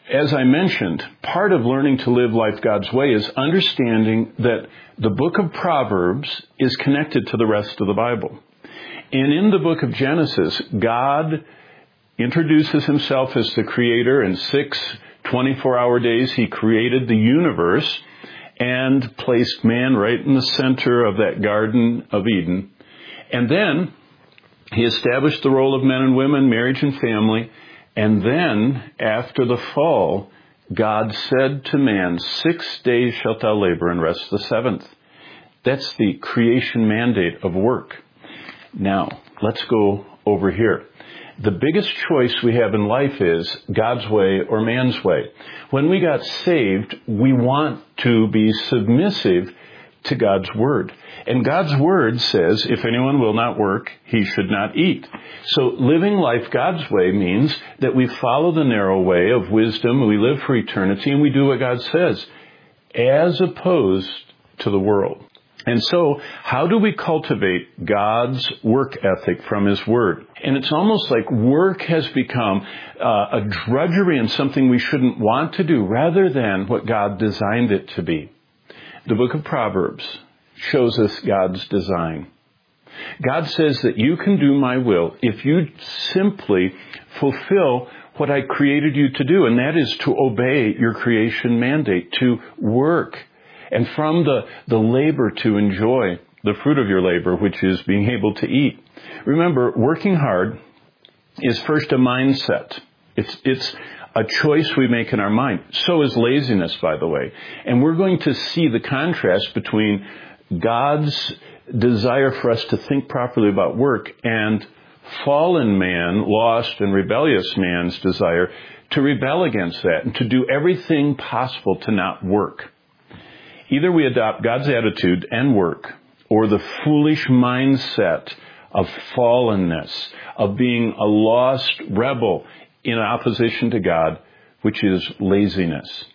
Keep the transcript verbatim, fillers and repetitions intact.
as I mentioned, part of learning to live life God's way is understanding that the book of Proverbs is connected to the rest of the Bible. And in the book of Genesis, God introduces himself as the creator. In six twenty-four hour days, he created the universe and placed man right in the center of that Garden of Eden. And then he established the role of men and women, marriage and family. And then, after the fall, God said to man, six days shalt thou labor and rest the seventh. That's the creation mandate of work. Now, let's go over here. The biggest choice we have in life is God's way or man's way. When we got saved, we want to be submissive to God's word. And God's word says, if anyone will not work, he should not eat. So living life God's way means that we follow the narrow way of wisdom, we live for eternity, and we do what God says, as opposed to the world. And so, how do we cultivate God's work ethic from his word? And it's almost like work has become uh, a drudgery and something we shouldn't want to do, rather than what God designed it to be. The book of Proverbs shows us God's design. God says that you can do my will if you simply fulfill what I created you to do, and that is to obey your creation mandate, to work, and from the, the labor to enjoy the fruit of your labor, which is being able to eat. Remember, working hard is first a mindset. It's, it's a choice we make in our mind. So is laziness, by the way. And we're going to see the contrast between God's desire for us to think properly about work and fallen man, lost and rebellious man's desire to rebel against that and to do everything possible to not work. Either we adopt God's attitude and work, or the foolish mindset of fallenness, of being a lost rebel in opposition to God, which is laziness.